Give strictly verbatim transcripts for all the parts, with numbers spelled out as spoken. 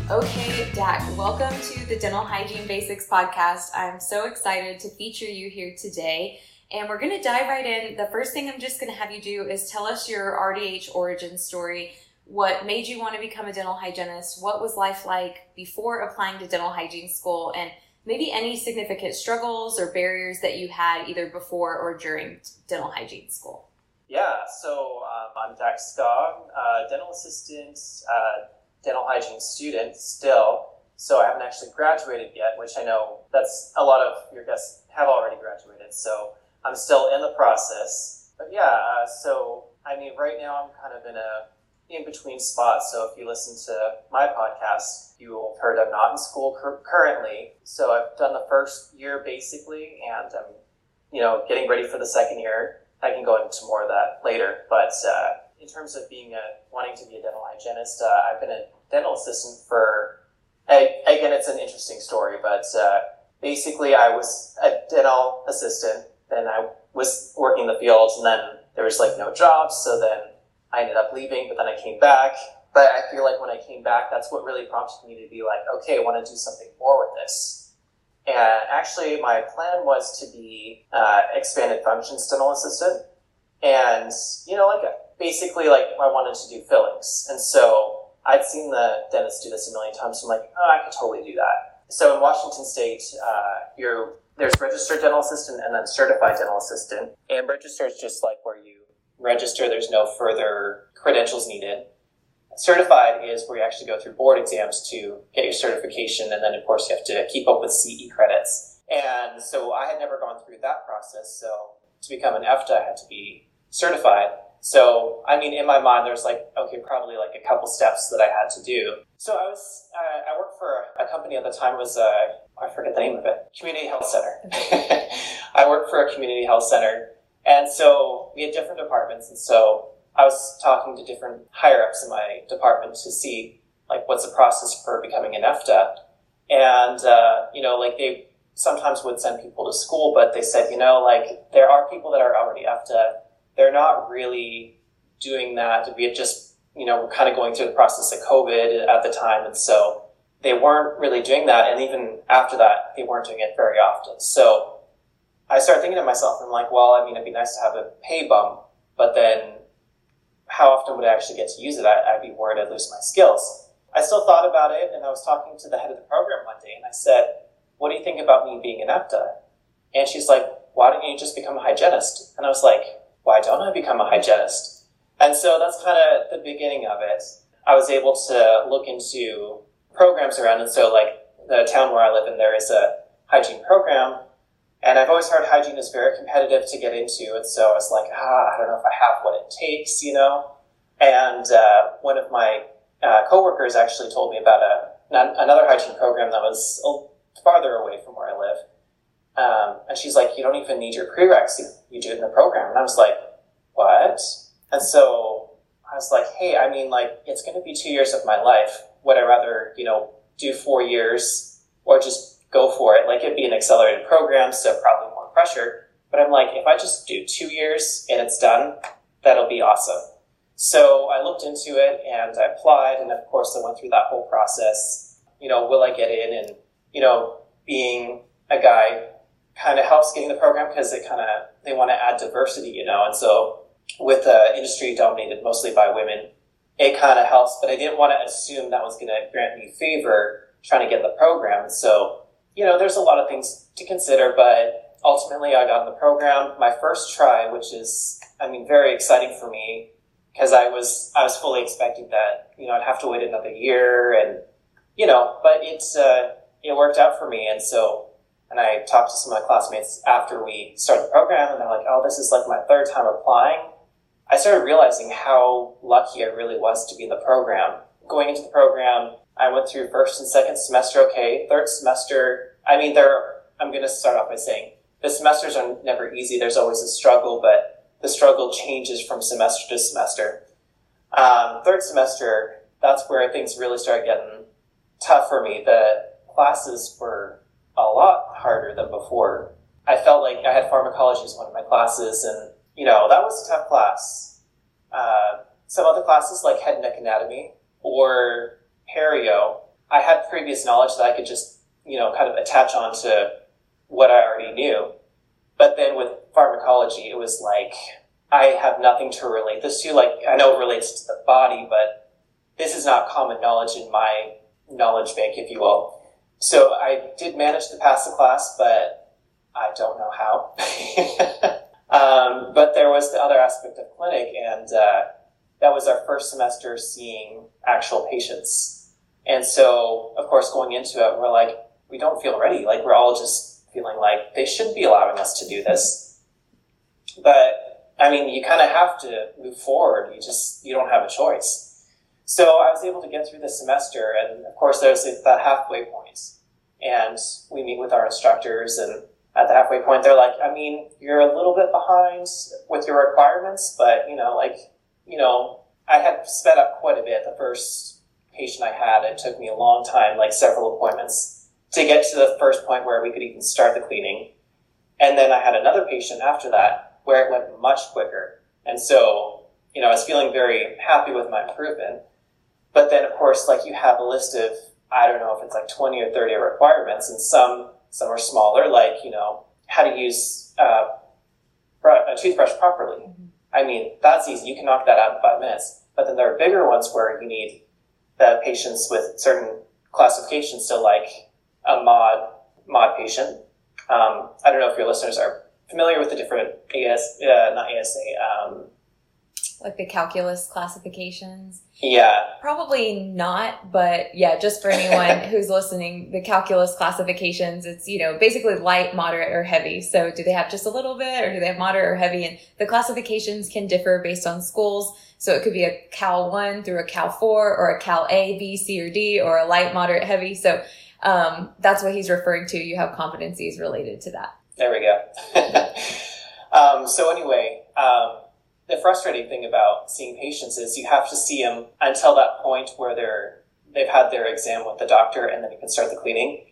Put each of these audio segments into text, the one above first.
Okay, Dak, welcome to the Dental Hygiene Basics podcast. I'm so excited to feature you here today, and we're going to dive right in. The first thing I'm just going to have you do is tell us your R D H origin story. What made you want to become a dental hygienist? What was life like before applying to dental hygiene school? And maybe any significant struggles or barriers that you had either before or during dental hygiene school. Yeah, so um, I'm Dak Skog, uh, dental assistant, uh, dental hygiene student still. So I haven't actually graduated yet, which I know that's a lot of your guests have already graduated. So I'm still in the process. But yeah, uh, so I mean, right now I'm kind of in a in-between spot. So if you listen to my podcast, you will have heard I'm not in school cur- currently. So I've done the first year basically, and I'm, you know, getting ready for the second year. I can go into more of that later. But uh, in terms of being a, wanting to be a dental hygienist, uh, I've been a dental assistant for, I, again, it's an interesting story, but uh, basically I was a dental assistant, then I was working in the field, and then there was like no jobs, so then I ended up leaving, but then I came back. But I feel like when I came back, that's what really prompted me to be like, okay, I want to do something more with this. And actually, my plan was to be uh, expanded functions dental assistant. And, you know, like basically, like I wanted to do fillings. And so I'd seen the dentist do this a million times. So I'm like, oh, I could totally do that. So in Washington State, uh, you're, there's registered dental assistant and then certified dental assistant. And registered is just like where you register, there's no further credentials needed. Certified is where you actually go through board exams to get your certification, and then of course you have to keep up with C E credits. And so I had never gone through that process, so to become an F D A I had to be certified. So, I mean, in my mind there's like, okay, probably like a couple steps that I had to do. So I was, uh, I worked for a company at the time, was, uh, I forget the name of it, Community Health Center. I worked for a community health center, and so we had different departments, and so I was talking to different higher-ups in my department to see, like, what's the process for becoming an F D A I. And, uh, you know, like, they sometimes would send people to school, but they said, you know, like, there are people that are already F D A I. They're not really doing that. We had just, you know, we're kind of going through the process of COVID at the time, and so they weren't really doing that. And even after that, they weren't doing it very often. So I started thinking to myself, I'm like, well, I mean, it'd be nice to have a pay bump, but then how often would I actually get to use it? I, I'd be worried I'd lose my skills. I still thought about it, and I was talking to the head of the program one day, and I said, what do you think about me being an F D A I? And she's like, why don't you just become a hygienist? And I was like, why don't I become a hygienist? And so that's kind of the beginning of it. I was able to look into programs around, and so like the town where I live in, there is a hygiene program. And I've always heard hygiene is very competitive to get into. And so I was like, ah, I don't know if I have what it takes, you know. And uh, one of my uh, coworkers actually told me about a another hygiene program that was farther away from where I live. Um, and she's like, you don't even need your prereqs. You, you do it in the program. And I was like, what? And so I was like, hey, I mean, like, it's going to be two years of my life. Would I rather, you know, do four years or just go for it? Like, it'd be an accelerated program, so probably more pressure. But I'm like, if I just do two years and it's done, that'll be awesome. So I looked into it and I applied, and of course I went through that whole process. You know, will I get in? And, you know, being a guy kind of helps getting the program because they kind of, they want to add diversity, you know. And so with the industry dominated mostly by women, it kind of helps. But I didn't want to assume that was going to grant me favor trying to get the program. So, you know, there's a lot of things to consider, but ultimately I got in the program. My first try, which is, I mean, very exciting for me, because I was, I was fully expecting that, you know, I'd have to wait another year, and, you know, but it's, uh, it worked out for me. And so, and I talked to some of my classmates after we started the program, and they're like, oh, this is like my third time applying. I started realizing how lucky I really was to be in the program. Going into the program, I went through first and second semester okay. Third semester, I mean, there. I'm going to start off by saying the semesters are never easy. There's always a struggle, but the struggle changes from semester to semester. Um, third semester, that's where things really started getting tough for me. The classes were a lot harder than before. I felt like I had pharmacology as one of my classes, and, you know, that was a tough class. Uh, some other classes like head and neck anatomy or perio, I had previous knowledge that I could just, you know, kind of attach on to what I already knew. But then with pharmacology, it was like, I have nothing to relate this to. Like, I know it relates to the body, but this is not common knowledge in my knowledge bank, if you will. So I did manage to pass the class, but I don't know how. um, but there was the other aspect of clinic, and uh, that was our first semester seeing actual patients. And so, of course, going into it, we're like, we don't feel ready. Like, we're all just feeling like they should be allowing us to do this. But, I mean, you kind of have to move forward. You just, you don't have a choice. So I was able to get through the semester, and of course there's that halfway point. And we meet with our instructors, and at the halfway point, they're like, I mean, you're a little bit behind with your requirements, but, you know, like, you know, I had sped up quite a bit. The first patient I had, it took me a long time, like several appointments, to get to the first point where we could even start the cleaning. And then I had another patient after that where it went much quicker. And so, you know, I was feeling very happy with my improvement. But then, of course, like, you have a list of, I don't know if it's like twenty or thirty requirements, and some some are smaller, like, you know, how to use uh, a toothbrush properly. Mm-hmm. I mean, that's easy. You can knock that out in five minutes. But then there are bigger ones where you need the patients with certain classifications. So, like a mod mod patient. Um, I don't know if your listeners are familiar with the different A S, uh, not A S A, um, like the calculus classifications. Yeah. Probably not, but yeah, just for anyone who's listening, the calculus classifications, it's, you know, basically light, moderate, or heavy. So do they have just a little bit, or do they have moderate or heavy? And the classifications can differ based on schools. So it could be a Cal one through a Cal four, or a Cal A, B, C, or D, or a light, moderate, heavy. So um, that's what he's referring to. You have competencies related to that. There we go. um, so anyway, um, the frustrating thing about seeing patients is you have to see them until that point where they're, they've had their exam with the doctor, and then you can start the cleaning.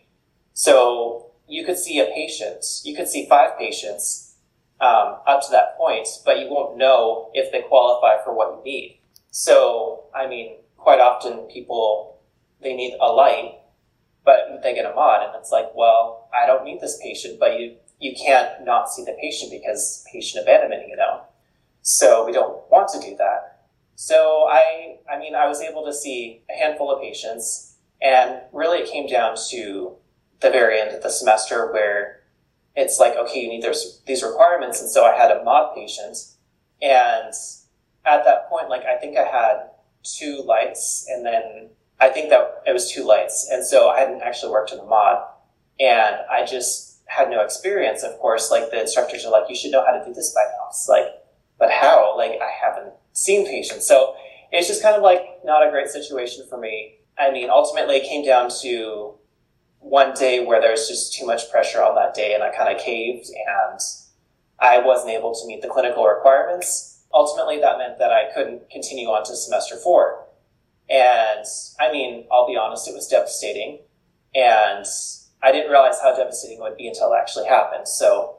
So you could see a patient, you could see five patients um, up to that point, but you won't know if they qualify for what you need. So, I mean, quite often people, they need a light, but they get a mod, and it's like, well, I don't need this patient, but you, you can't not see the patient because patient abandonment, you know. So we don't want to do that. So I, I mean, I was able to see a handful of patients, and really it came down to the very end of the semester where it's like, okay, you need those, these requirements. And so I had a mod patient, and at that point, like, I think I had two lights, and then I think that it was two lights. And so I hadn't actually worked in a mod, and I just had no experience. Of course, like, the instructors are like, you should know how to do this by now. It's like, but how? Like, I haven't seen patients. So it's just kind of like not a great situation for me. I mean, ultimately it came down to one day where there was just too much pressure on that day, and I kind of caved, and I wasn't able to meet the clinical requirements. Ultimately, that meant that I couldn't continue on to semester four. And I mean, I'll be honest, it was devastating. And I didn't realize how devastating it would be until it actually happened. So,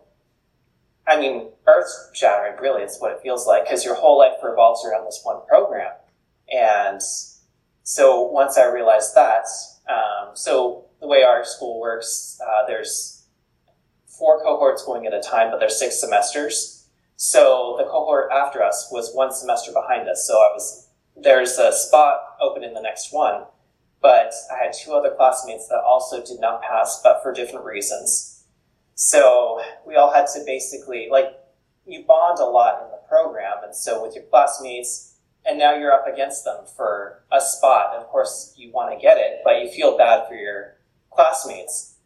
I mean, earth-shattering, really, is what it feels like, because your whole life revolves around this one program. And so once I realized that, um, so the way our school works, uh, there's four cohorts going at a time, but there's six semesters. So the cohort after us was one semester behind us. So I was, there's a spot open in the next one, but I had two other classmates that also did not pass, but for different reasons. So we all had to basically, like, you bond a lot in the program, and so with your classmates, and now you're up against them for a spot. And of course, you want to get it, but you feel bad for your classmates.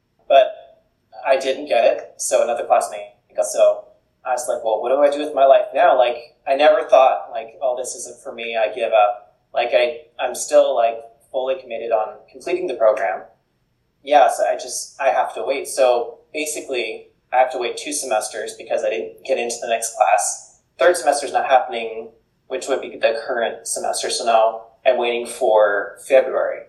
But I didn't get it, so another classmate got. So I was like, well, what do I do with my life now? Like, I never thought, like, oh, this isn't for me, I give up. Like, I, I'm still, like, fully committed on completing the program. Yeah, so I just, I have to wait. So basically, I have to wait two semesters because I didn't get into the next class. Third semester is not happening, which would be the current semester. So now I'm waiting for February.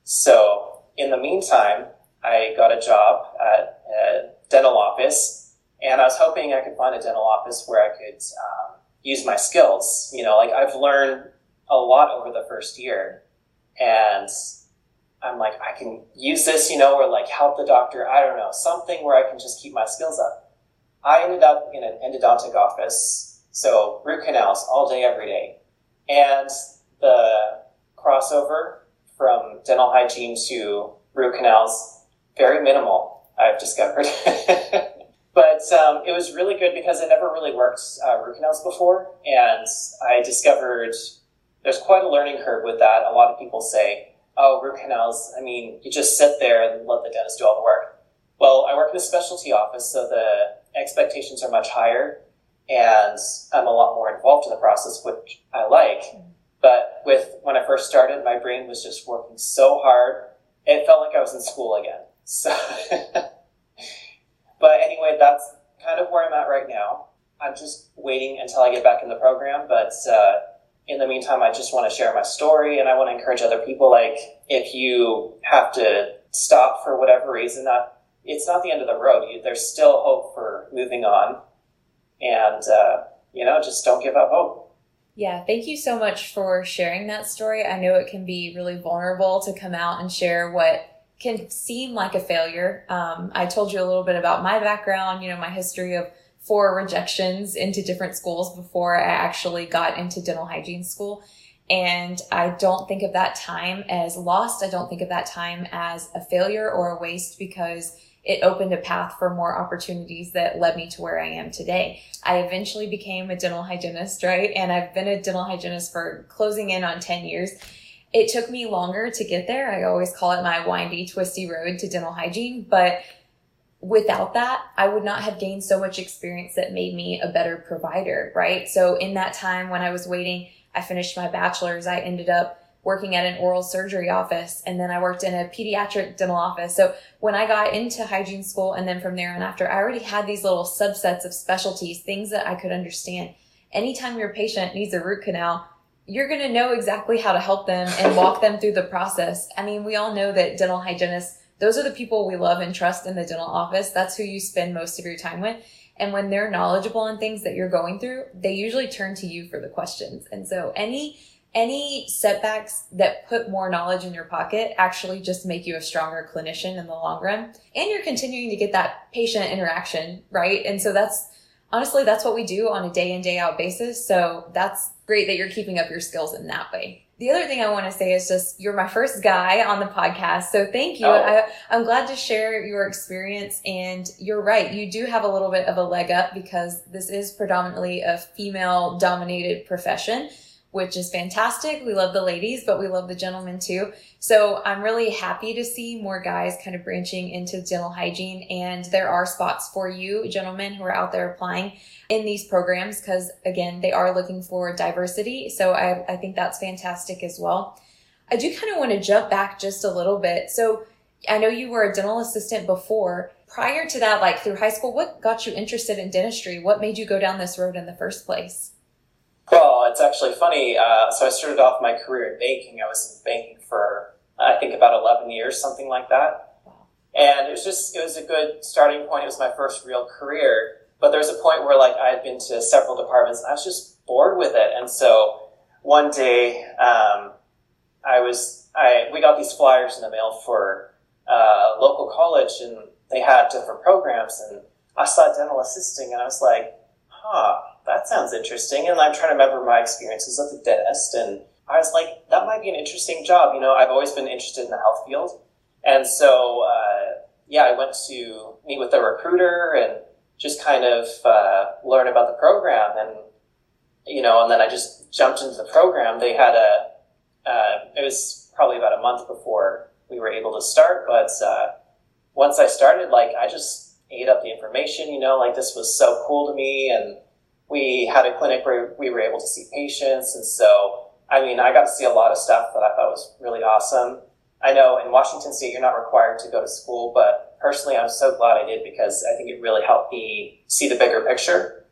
So in the meantime, I got a job at a dental office, and I was hoping I could find a dental office where I could um, use my skills. You know, like, I've learned a lot over the first year, and I'm like, I can use this, you know, or like help the doctor. I don't know, something where I can just keep my skills up. I ended up in an endodontic office, so root canals all day, every day. And the crossover from dental hygiene to root canals, very minimal, I've discovered. But um, it was really good because I never really worked uh, root canals before. And I discovered there's quite a learning curve with that. A lot of people say, oh, root canals, I mean, you just sit there and let the dentist do all the work. Well, I work in a specialty office, so the expectations are much higher, and I'm a lot more involved in the process, which I like. But with when I first started, my brain was just working so hard, it felt like I was in school again. So, but anyway, that's kind of where I'm at right now. I'm just waiting until I get back in the program, but uh, in the meantime, I just want to share my story, and I want to encourage other people. Like, if you have to stop for whatever reason, not, it's not the end of the road. You, there's still hope for moving on. And, uh, you know, just don't give up hope. Yeah, thank you so much for sharing that story. I know it can be really vulnerable to come out and share what can seem like a failure. Um, I told you a little bit about my background, you know, my history of four rejections into different schools before I actually got into dental hygiene school. And I don't think of that time as lost. I don't think of that time as a failure or a waste, because it opened a path for more opportunities that led me to where I am today. I eventually became a dental hygienist, right? And I've been a dental hygienist for closing in on ten years. It took me longer to get there. I always call it my windy, twisty road to dental hygiene, but without that, I would not have gained so much experience that made me a better provider, right? So in that time when I was waiting, I finished my bachelor's. I ended up working at an oral surgery office, and then I worked in a pediatric dental office. So when I got into hygiene school, and then from there and after, I already had these little subsets of specialties, things that I could understand. Anytime your patient needs a root canal, you're going to know exactly how to help them and walk them through the process. I mean, we all know that dental hygienists, those are the people we love and trust in the dental office. That's who you spend most of your time with. And when they're knowledgeable on things that you're going through, they usually turn to you for the questions. And so any any setbacks that put more knowledge in your pocket actually just make you a stronger clinician in the long run. And you're continuing to get that patient interaction, right? And so that's honestly, that's what we do on a day in, day out basis. So that's great that you're keeping up your skills in that way. The other thing I want to say is just, you're my first guy on the podcast. So thank you. Oh. I, I'm glad to share your experience. And you're right. You do have a little bit of a leg up because this is predominantly a female dominated profession, which is fantastic. We love the ladies, but we love the gentlemen too. So I'm really happy to see more guys kind of branching into dental hygiene. And there are spots for you gentlemen who are out there applying in these programs, because again, they are looking for diversity. So I, I think that's fantastic as well. I do kind of want to jump back just a little bit. So I know you were a dental assistant before. Prior to that, like through high school, what got you interested in dentistry? What made you go down this road in the first place? Well, it's actually funny. Uh, so I started off my career in banking. I was in banking for, I think, about eleven years, something like that. Wow. And it was just, it was a good starting point. It was my first real career. But there was a point where, like, I had been to several departments, and I was just bored with it. And so one day, um, I was, I we got these flyers in the mail for uh, a local college, and they had different programs. And I saw dental assisting, and I was like, huh, that sounds interesting. And I'm trying to remember my experiences as a dentist, and I was like, that might be an interesting job. You know, I've always been interested in the health field. And so, uh, yeah, I went to meet with a recruiter and just kind of uh, learn about the program. And, you know, and then I just jumped into the program. They had a, uh, it was probably about a month before we were able to start. But uh, once I started, like, I just ate up the information, you know, like this was so cool to me. And we had a clinic where we were able to see patients. And so, I mean, I got to see a lot of stuff that I thought was really awesome. I know in Washington State, you're not required to go to school, but personally, I'm so glad I did, because I think it really helped me see the bigger picture.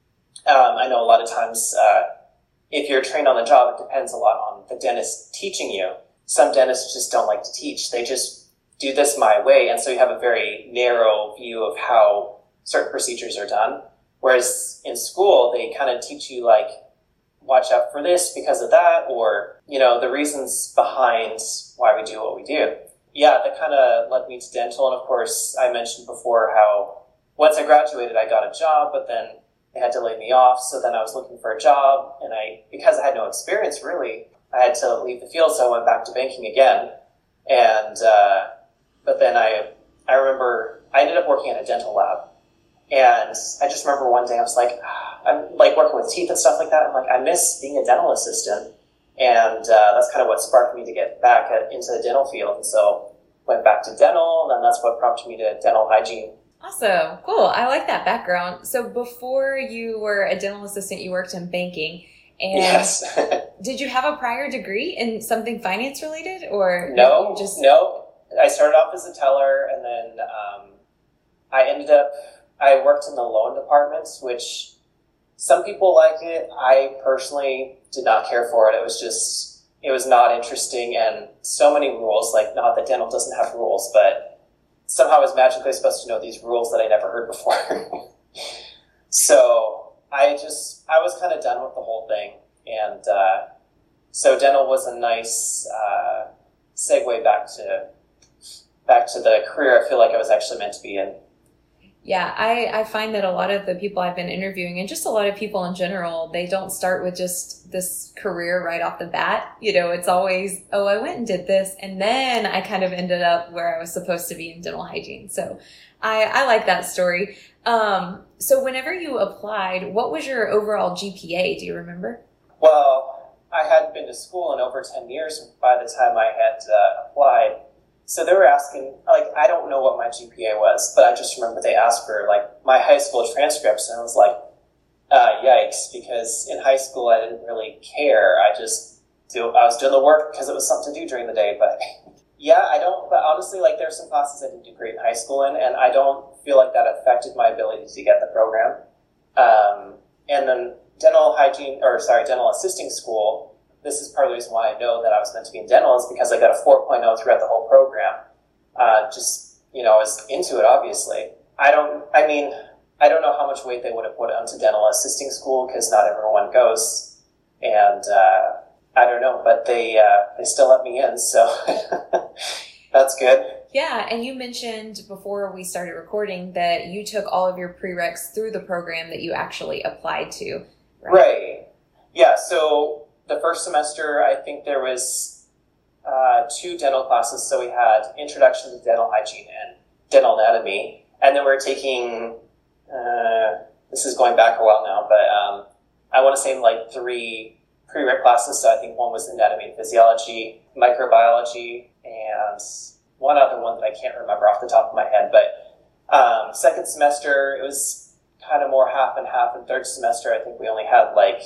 Um, I know a lot of times, uh, if you're trained on the job, it depends a lot on the dentist teaching you. Some dentists just don't like to teach. They just do this my way. And so you have a very narrow view of how certain procedures are done. Whereas in school, they kind of teach you, like, watch out for this because of that, or, you know, the reasons behind why why we do what we do. Yeah, that kind of led me to dental. And of course, I mentioned before how once I graduated, I got a job, but then they had to lay me off. So then I was looking for a job, and I, because I had no experience really, I had to leave the field. So I went back to banking again. And, uh, but then I, I remember I ended up working at a dental lab. And I just remember one day I was like, ah, I'm like working with teeth and stuff like that. I'm like, I miss being a dental assistant. And uh, that's kind of what sparked me to get back at, into the dental field. And so went back to dental, and then that's what prompted me to dental hygiene. Awesome. Cool. I like that background. So before you were a dental assistant, you worked in banking. And yes. Did you have a prior degree in something finance related, or no? Just no. I started off as a teller, and then um, I ended up. I worked in the loan departments, which some people like it. I personally did not care for it. It was just, it was not interesting, and so many rules. Like, not that dental doesn't have rules, but somehow I was magically supposed to know these rules that I never heard before. So I just, I was kind of done with the whole thing. And uh, so dental was a nice uh, segue back to back to the career I feel like I was actually meant to be in. Yeah, I, I find that a lot of the people I've been interviewing, and just a lot of people in general, they don't start with just this career right off the bat. You know, it's always, oh, I went and did this, and then I kind of ended up where I was supposed to be in dental hygiene. So I, I like that story. Um, so whenever you applied, what was your overall G P A? Do you remember? Well, I hadn't been to school in over ten years by the time I had uh, applied. So they were asking, like, I don't know what my G P A was, but I just remember they asked for, like, my high school transcripts, and I was like, uh, yikes, because in high school I didn't really care. I just, do, I was doing the work because it was something to do during the day, but yeah, I don't, but honestly, like, there's some classes I didn't do great in high school in, and I don't feel like that affected my ability to get the program. Um, and then dental hygiene, or sorry, dental assisting school, this is part of the reason why I know that I was meant to be in dental, is because I got a four point oh throughout the whole program. Uh, just, you know, I was into it, obviously. I don't, I mean, I don't know how much weight they would have put onto dental assisting school, because not everyone goes. And, uh, I don't know, but they, uh, they still let me in, so that's good. Yeah, and you mentioned before we started recording that you took all of your prereqs through the program that you actually applied to, right? Right. Yeah, so the first semester, I think there was uh, two dental classes. So we had Introduction to Dental Hygiene and Dental Anatomy. And then we were taking, uh, this is going back a while now, but um, I want to say like three prereq classes. So I think one was Anatomy and Physiology, Microbiology, and one other one that I can't remember off the top of my head. But um, second semester, it was kind of more half and half. And third semester, I think we only had like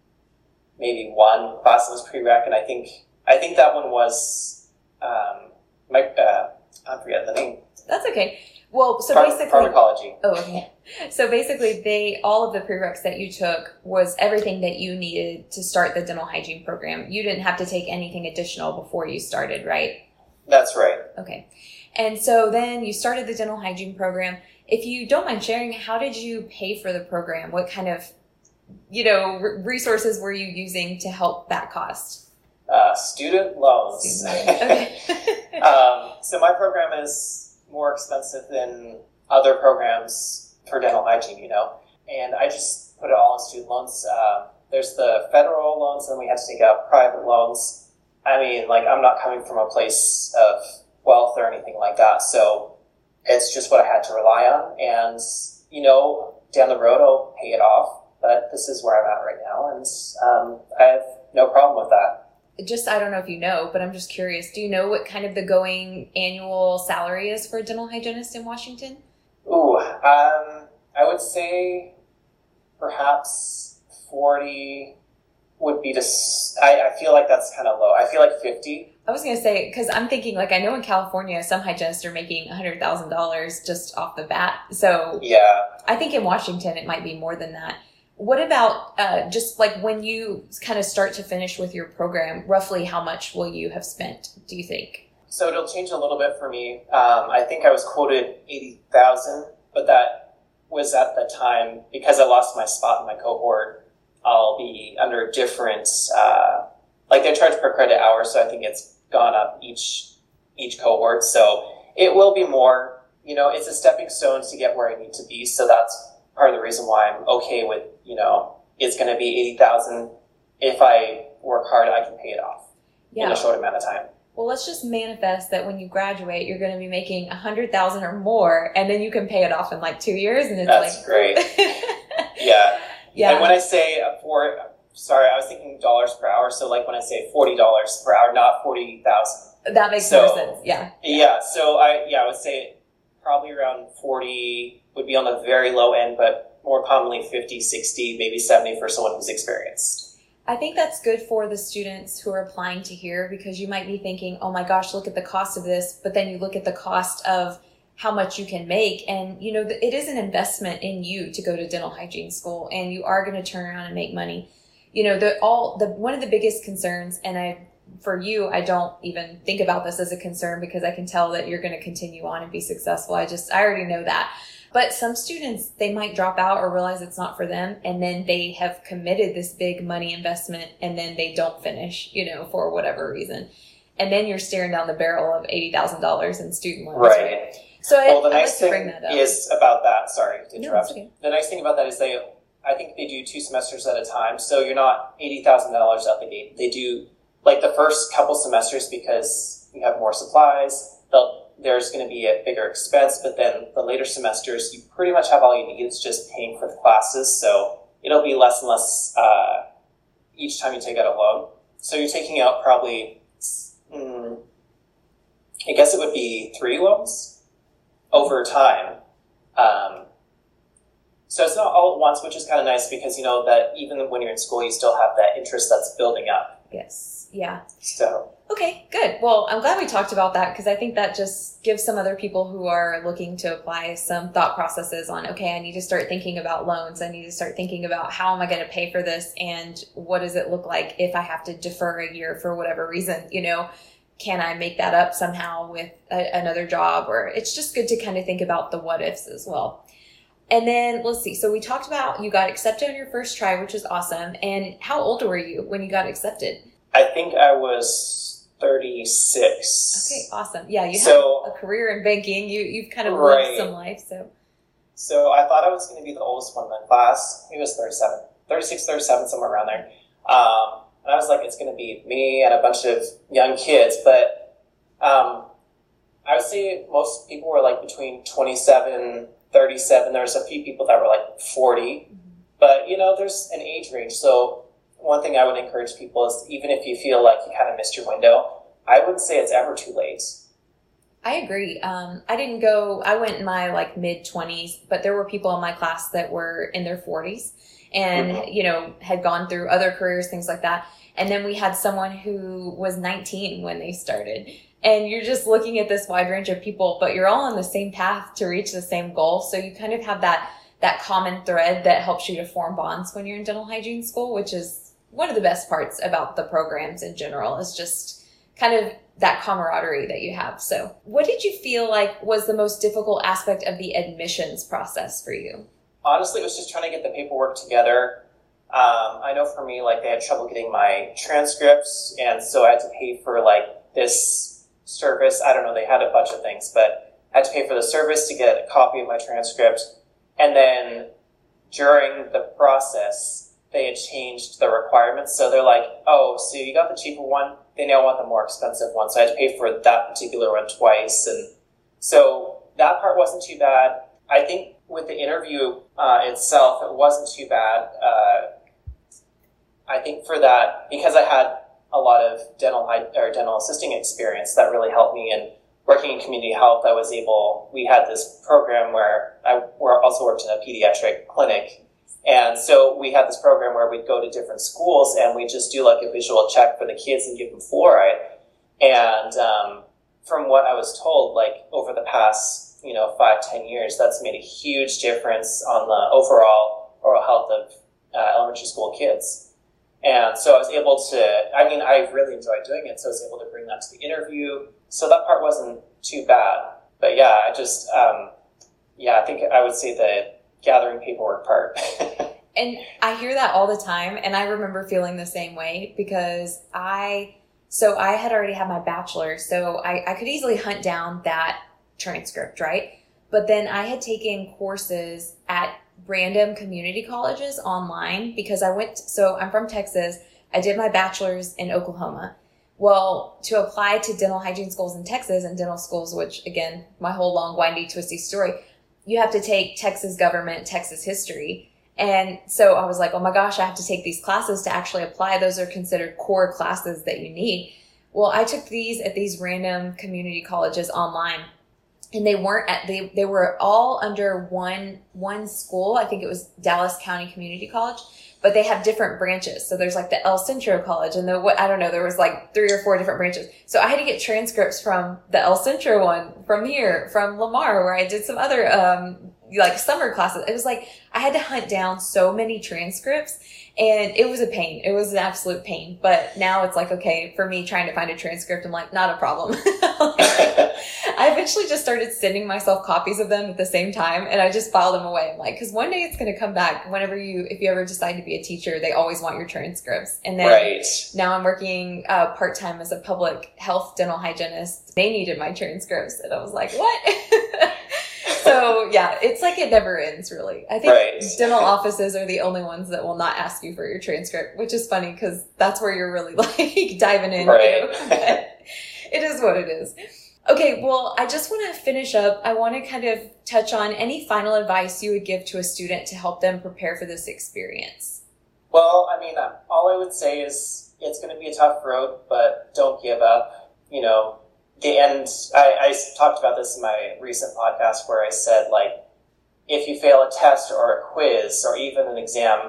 maybe one class that was prereq, and I think I think that one was um, my uh, I forget the name. That's okay. Well, so Pharm- basically, pharmacology. Oh, okay. So basically, they all of the prereqs that you took was everything that you needed to start the dental hygiene program. You didn't have to take anything additional before you started, right? That's right. Okay. And so then you started the dental hygiene program. If you don't mind sharing, how did you pay for the program? What kind of you know, r- resources were you using to help that cost? Uh, student loans. Student loans. Okay. um, so my program is more expensive than other programs for dental hygiene, you know, and I just put it all in student loans. Uh, there's the federal loans, and we had to take out private loans. I mean, like, I'm not coming from a place of wealth or anything like that, so it's just what I had to rely on, and, you know, down the road I'll pay it off. But this is where I'm at right now, and um, I have no problem with that. Just, I don't know if you know, but I'm just curious. Do you know what kind of the going annual salary is for a dental hygienist in Washington? Ooh, um, I would say perhaps forty would be just, I, I feel like that's kind of low. I feel like fifty. I was going to say, because I'm thinking, like, I know in California, some hygienists are making one hundred thousand dollars just off the bat. So yeah, I think in Washington, it might be more than that. What about uh, just like when you kind of start to finish with your program, roughly how much will you have spent, do you think? So it'll change a little bit for me. Um, I think I was quoted eighty thousand, but that was at the time, because I lost my spot in my cohort, I'll be under different, uh, like they charge per credit hour, so I think it's gone up each each cohort. So it will be more, you know, it's a stepping stone to get where I need to be. So that's part of the reason why I'm okay with, you know, it's going to be eighty thousand. If I work hard, I can pay it off yeah. in a short amount of time. Well, let's just manifest that when you graduate, you're going to be making a hundred thousand or more, and then you can pay it off in like two years. And it's that's like, great. yeah. Yeah. And when I say for, sorry, I was thinking dollars per hour. So like when I say forty dollars per hour, not forty thousand. That makes so, more sense. Yeah. Yeah. So I, yeah, I would say probably around forty would be on the very low end, but more commonly fifty, sixty, maybe seventy for someone who's experienced. I think that's good for the students who are applying to here, because you might be thinking, oh my gosh, look at the cost of this. But then you look at the cost of how much you can make. And, you know, it is an investment in you to go to dental hygiene school, and you are going to turn around and make money. You know, the all the one of the biggest concerns, and I, for you, I don't even think about this as a concern because I can tell that you're going to continue on and be successful. I just, I already know that. But some students, they might drop out or realize it's not for them, and then they have committed this big money investment, and then they don't finish, you know, for whatever reason. And then you're staring down the barrel of eighty thousand dollars in student loans. Right. right? So I, well, the I nice like to thing bring that up. is about that, sorry to interrupt. No, okay. The nice thing about that is they, I think they do two semesters at a time. So you're not eighty thousand dollars out the gate. They do like the first couple semesters because you have more supplies. They'll there's going to be a bigger expense, but then the later semesters, you pretty much have all you need. It's just paying for the classes. So it'll be less and less uh, each time you take out a loan. So you're taking out probably, mm, I guess it would be three loans over time. Um, so it's not all at once, which is kind of nice because you know that even when you're in school, you still have that interest that's building up. Yes. Yeah. So. Okay, good. Well, I'm glad we talked about that because I think that just gives some other people who are looking to apply some thought processes on, okay, I need to start thinking about loans. I need to start thinking about how am I going to pay for this, and what does it look like if I have to defer a year for whatever reason, you know, can I make that up somehow with a, another job? Or it's just good to kind of think about the what ifs as well. And then let's see. So we talked about you got accepted on your first try, which is awesome. And how old were you when you got accepted? I think I was thirty-six. Okay, awesome. Yeah, you so, have a career in banking. You, you've kind of right. lived some life, so. So I thought I was going to be the oldest one in my class. He was thirty-seven, thirty-six, thirty-seven, somewhere around there. Um, and I was like, it's going to be me and a bunch of young kids. But um, I would say most people were like between twenty-seven, thirty-seven. There was a few people that were like forty. Mm-hmm. But, you know, there's an age range. So one thing I would encourage people is even if you feel like you kind of missed your window, I wouldn't say it's ever too late. I agree. Um, I didn't go, I went in my like mid twenties, but there were people in my class that were in their forties and, mm-hmm. you know, had gone through other careers, things like that. And then we had someone who was nineteen when they started. And you're just looking at this wide range of people, but you're all on the same path to reach the same goal. So you kind of have that, that common thread that helps you to form bonds when you're in dental hygiene school, which is one of the best parts about the programs in general, is just kind of that camaraderie that you have. So what did you feel like was the most difficult aspect of the admissions process for you? Honestly, it was just trying to get the paperwork together. Um, I know for me, like they had trouble getting my transcripts. And so I had to pay for like this service. I don't know, they had a bunch of things, but I had to pay for the service to get a copy of my transcript. And then during the process, they had changed the requirements. So they're like, oh, so you got the cheaper one. They now want the more expensive one. So I had to pay for that particular one twice. And so that part wasn't too bad. I think with the interview uh, itself, it wasn't too bad. Uh, I think for that, because I had a lot of dental or dental assisting experience, that really helped me. And working in community health, I was able, we had this program where I also worked in a pediatric clinic. And so we had this program where we'd go to different schools and we'd just do like a visual check for the kids and give them fluoride. And um, from what I was told, like over the past, you know, five, ten years, that's made a huge difference on the overall oral health of uh, elementary school kids. And so I was able to, I mean, I really enjoyed doing it. So I was able to bring that to the interview. So that part wasn't too bad. But yeah, I just, um, yeah, I think I would say the gathering paperwork part. And I hear that all the time. And I remember feeling the same way because I So I had already had my bachelor's, so I, I could easily hunt down that transcript, right? But then I had taken courses at random community colleges online because I went, so I'm from Texas. I did my bachelor's in Oklahoma. Well, to apply to dental hygiene schools in Texas and dental schools, which again, my whole long, windy, twisty story, you have to take Texas government, Texas history. And so I was like, oh my gosh, I have to take these classes to actually apply. Those are considered core classes that you need. Well, I took these at these random community colleges online, and they weren't at, they, they were all under one, one school. I think it was Dallas County Community College, but they have different branches. So there's like the El Centro College and the, what, I don't know, there was like three or four different branches. So I had to get transcripts from the El Centro one, from here, from Lamar, where I did some other, um, like summer classes. It was like, I had to hunt down so many transcripts, and it was a pain. It was an absolute pain. But now it's like, okay, for me trying to find a transcript, I'm like, not a problem. Like, I eventually just started sending myself copies of them at the same time, and I just filed them away. I'm like, cause one day it's going to come back. Whenever you, if you ever decide to be a teacher, they always want your transcripts. And then right. Now I'm working uh, part-time as a public health dental hygienist. They needed my transcripts, and I was like, what? So yeah, it's like it never ends, really. I think right. dental offices are the only ones that will not ask you for your transcript, which is funny because that's where you're really like diving in. Right. You know? It is what it is. Okay, well, I just want to finish up. I want to kind of touch on any final advice you would give to a student to help them prepare for this experience. Well, I mean, all I would say is it's going to be a tough road, but don't give up. You know, the end, I, I talked about this in my recent podcast where I said, like, if you fail a test or a quiz or even an exam,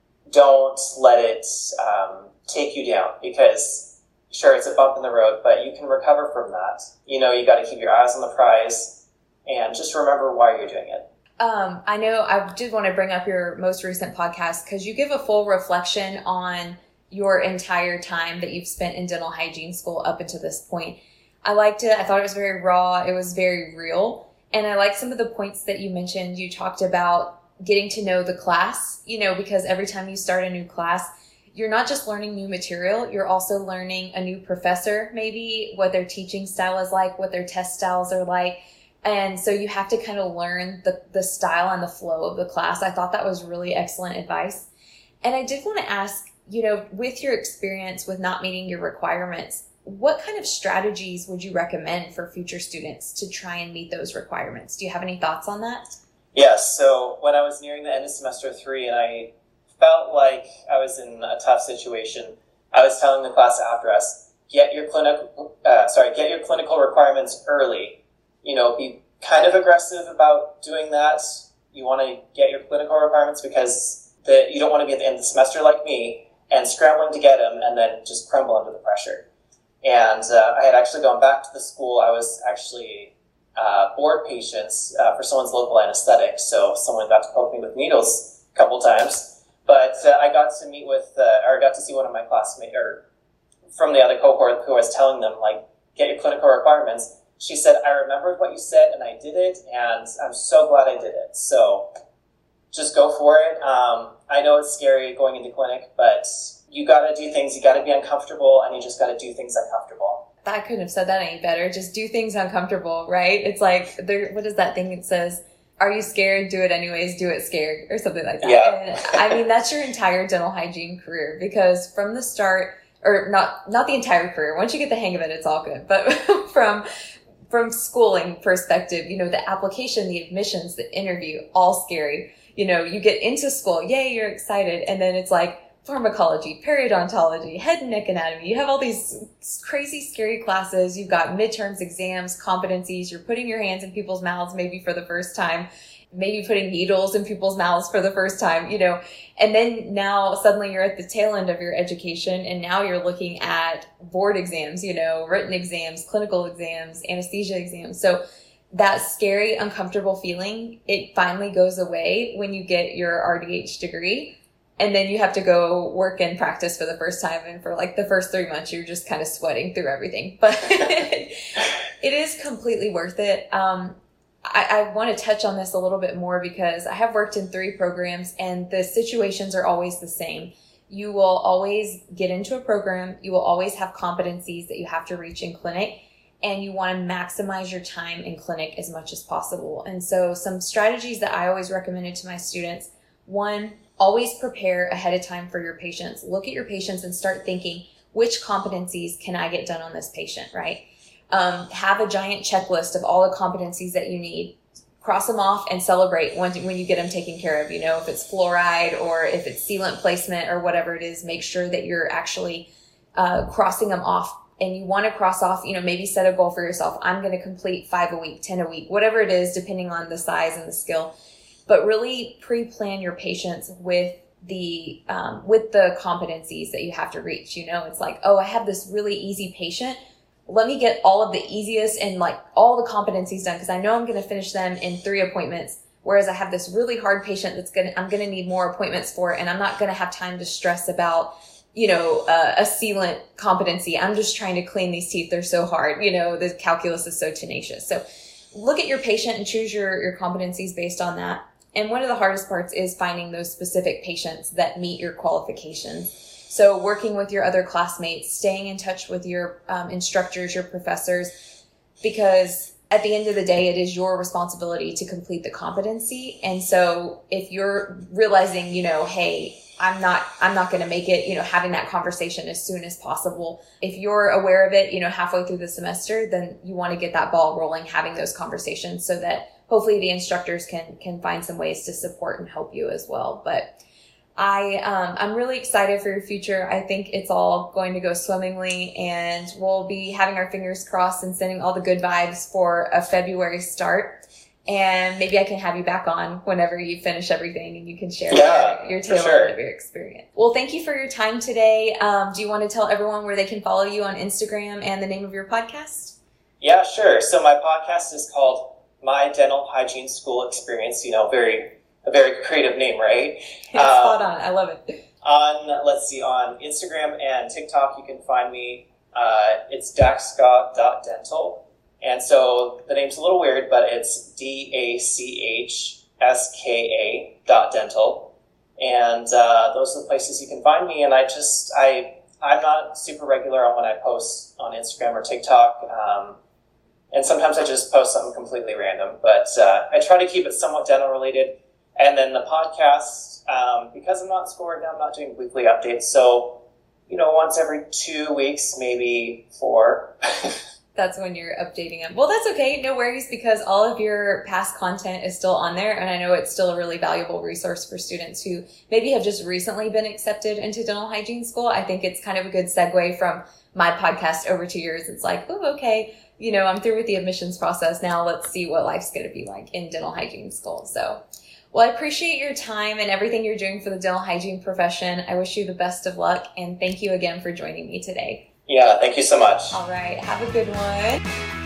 don't let it um, take you down, because sure, it's a bump in the road, but you can recover from that. You know, you got to keep your eyes on the prize and just remember why you're doing it. Um, I know I did want to bring up your most recent podcast because you give a full reflection on your entire time that you've spent in dental hygiene school up until this point. I liked it. I thought it was very raw. It was very real. And I like some of the points that you mentioned. You talked about getting to know the class, you know, because every time you start a new class, you're not just learning new material, you're also learning a new professor, maybe what their teaching style is like, what their test styles are like. And so you have to kind of learn the, the style and the flow of the class. I thought that was really excellent advice. And I did want to ask, you know, with your experience with not meeting your requirements, what kind of strategies would you recommend for future students to try and meet those requirements? Do you have any thoughts on that? Yes. So when I was nearing the end of semester three and I felt like I was in a tough situation, I was telling the class after us, get your clinical, uh, sorry, get your clinical requirements early. You know, be kind of aggressive about doing that. You want to get your clinical requirements because the, you don't want to be at the end of the semester like me and scrambling to get them and then just crumble under the pressure. And uh, I had actually gone back to the school. I was actually uh, board patients uh, for someone's local anesthetic, so someone got to poke me with needles a couple times. But uh, I got to meet with, uh, or got to see one of my classmates, or from the other cohort, who I was telling them, like, get your clinical requirements. She said, I remembered what you said and I did it, and I'm so glad I did it. So just go for it. Um, I know it's scary going into clinic, but you got to do things. You got to be uncomfortable, and you just got to do things uncomfortable. I couldn't have said that any better. Just do things uncomfortable, right? It's like, there, what is that thing that says, are you scared? Do it anyways. Do it scared, or something like that. Yeah. And, I mean, that's your entire dental hygiene career, because from the start, or not, not the entire career. Once you get the hang of it, it's all good. But from, from schooling perspective, you know, the application, the admissions, the interview, all scary. You know, you get into school, yay, you're excited. And then it's like pharmacology, periodontology, head and neck anatomy. You have all these crazy, scary classes. You've got midterms, exams, competencies. You're putting your hands in people's mouths maybe for the first time, maybe putting needles in people's mouths for the first time, you know. And then now suddenly you're at the tail end of your education, and now you're looking at board exams, you know, written exams, clinical exams, anesthesia exams. So that scary, uncomfortable feeling, it finally goes away when you get your R D H degree. And then you have to go work and practice for the first time. And for like the first three months, you're just kind of sweating through everything. But it is completely worth it. Um, I, I want to touch on this a little bit more because I have worked in three programs and the situations are always the same. you will always get into a program. You will always have competencies that you have to reach in clinic, and you want to maximize your time in clinic as much as possible. And so some strategies that I always recommended to my students: one, always prepare ahead of time for your patients. Look at your patients and start thinking, which competencies can I get done on this patient, right? Um, have a giant checklist of all the competencies that you need. Cross them off and celebrate when, when you get them taken care of. You know, if it's fluoride or if it's sealant placement or whatever it is, make sure that you're actually uh, crossing them off. And you want to cross off, you know, maybe set a goal for yourself. I'm going to complete five a week, ten a week, whatever it is, depending on the size and the skill. But really pre-plan your patients with the um, with the competencies that you have to reach. You know, it's like, oh, I have this really easy patient. Let me get all of the easiest and like all the competencies done, because I know I'm going to finish them in three appointments. Whereas I have this really hard patient that's going to, I'm going to need more appointments for, and I'm not going to have time to stress about, you know, uh, a sealant competency. I'm just trying to clean these teeth. They're so hard. You know, the calculus is so tenacious. So look at your patient and choose your, your competencies based on that. And one of the hardest parts is finding those specific patients that meet your qualifications. So working with your other classmates, staying in touch with your um, instructors, your professors, because at the end of the day, it is your responsibility to complete the competency. And so if you're realizing, you know, hey, I'm not, I'm not going to make it, you know, having that conversation as soon as possible. If you're aware of it, you know, halfway through the semester, then you want to get that ball rolling, having those conversations so that hopefully the instructors can, can find some ways to support and help you as well. But I, um, I'm really excited for your future. I think it's all going to go swimmingly, and we'll be having our fingers crossed and sending all the good vibes for a February start. And maybe I can have you back on whenever you finish everything and you can share yeah, your, your tail sure. end of your experience. Well, thank you for your time today. Um, do you want to tell everyone where they can follow you on Instagram and the name of your podcast? Yeah, sure. So my podcast is called My Dental Hygiene School Experience. You know, very a very creative name, right? Yeah, um, spot on. I love it. On, let's see, on Instagram and TikTok, you can find me. Uh, it's dachska dot dental. And so the name's a little weird, but it's D A C H S K A dot dental. And uh, those are the places you can find me. And I just, I, I'm not super regular on when I post on Instagram or TikTok. Um, and sometimes I just post something completely random. But uh, I try to keep it somewhat dental related. And then the podcast, um, because I'm not in school right now, I'm not doing weekly updates. So, you know, once every two weeks, maybe four. That's when you're updating them. Well, that's okay. No worries, because all of your past content is still on there. And I know it's still a really valuable resource for students who maybe have just recently been accepted into dental hygiene school. I think it's kind of a good segue from my podcast over to yours. It's like, oh, okay, you know, I'm through with the admissions process. Now let's see what life's going to be like in dental hygiene school. So, well, I appreciate your time and everything you're doing for the dental hygiene profession. I wish you the best of luck, and thank you again for joining me today. Yeah, thank you so much. All right. Have a good one.